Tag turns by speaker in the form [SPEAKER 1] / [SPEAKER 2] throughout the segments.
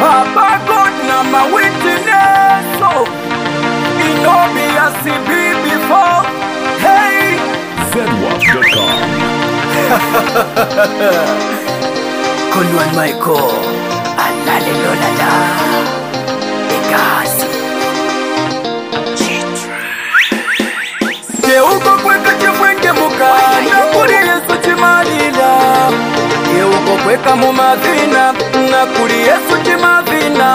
[SPEAKER 1] Papa God na my witness. So it no be a CB before. Hey,
[SPEAKER 2] ZWAP.com.
[SPEAKER 1] Konwan Michael, alale lolala, Egasi. Ye uko kweka chifwenge mukana, kuri Yesu chimalila. Ye uko kweka mumavina, na kuri Yesu chimavina.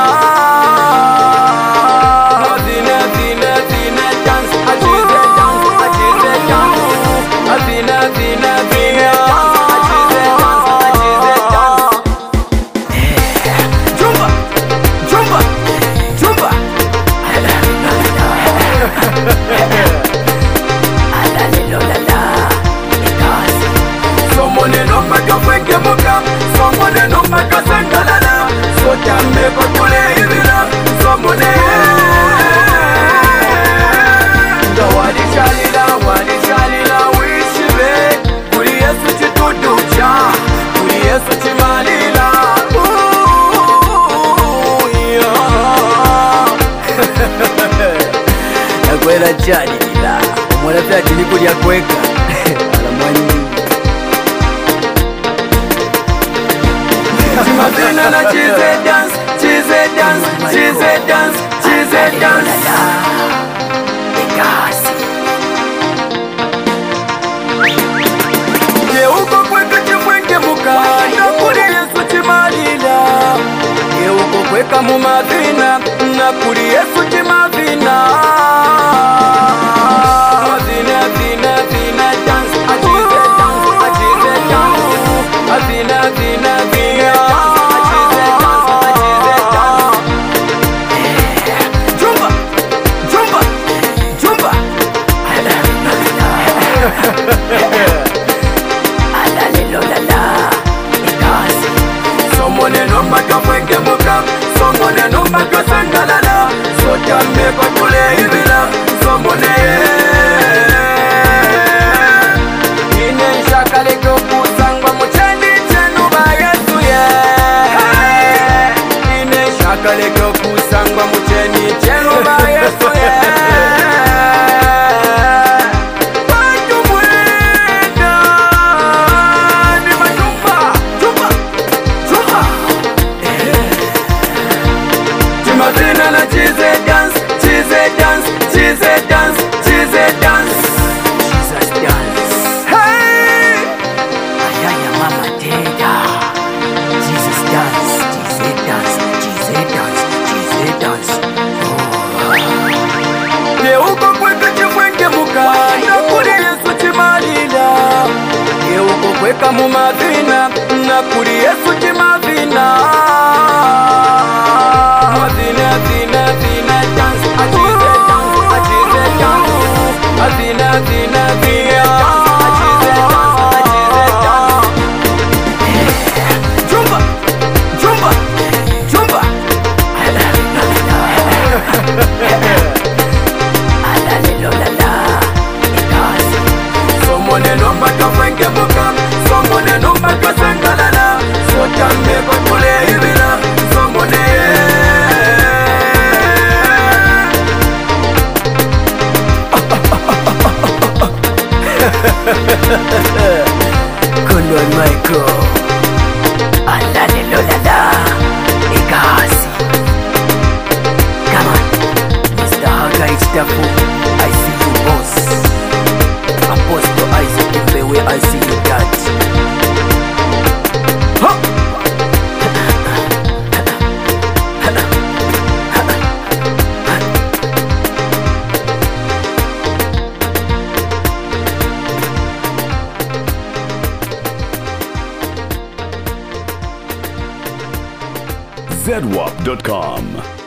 [SPEAKER 1] Azina, zina, zina, dance, achize dance, achize dance. Azina, zina, zina, dance, achize dance, achize dance. Jumba, jumba, jumba. Someone no maka fwenge muka, someone no maka sangalala. So jambe kutule hivila, someone. Ndo walishalila wishive, kuri Yesu chituducha, kuri Yesu chimalila. Nakwela chani ila, umwana pia tiniku ya kweka. Alamwanyi Chimavina na chize dance, chize dance, chize dance, chize dance. Egasi. Ye uko kweka chifwenge muka, na kuri Yesu chimalila. Ye uko kweka mumavina, na kuri Yesu chimavina. Azina, zina, zina, dance, achize dance, achize dance. Azina, zina, zina, dance, achize dance, achize dance. Jumba, jumba, jumba. Alale lolala, Egasi. Someone no maka fwenge muka, someone no maka sangalala. So jambe kutule hivila, someone. Ine shakale kusangwa mucheni chenu ba Yesu ye. Ine shakale kusangwa mucheni chenu ba Yesu ye. Watu mwenda ni majumba, jumba, jumba. Chimavina na chize dance, chize dance, chize dance, chize dance. Jesus dance. Hey! Ayaya mama teta. Jesus dance, Jesus dance, Jesus dance, Jesus dance. Ye uko kweka chifwenge muka, na kuri Yesu chimalila. Ye uko kweka mumavina, na kuri Yesu chimavina. Azina, zina, zina, dance, achize dance, achize dance. Azina, zina, zina, dance, achize dance, achize dance. Jumba, jumba, jumba. Alale lolala, Egasi. Someone no maka fwenge muka, someone no maka sangalala. So jambe kutule hivila, someone. Konwan Michael, alale lolala, Egasi. Come on, Mr. Haga Ichtafu, I see you boss. Apostle Isaac Mbewe, I see you dad. Huh?
[SPEAKER 2] ZWAP.com.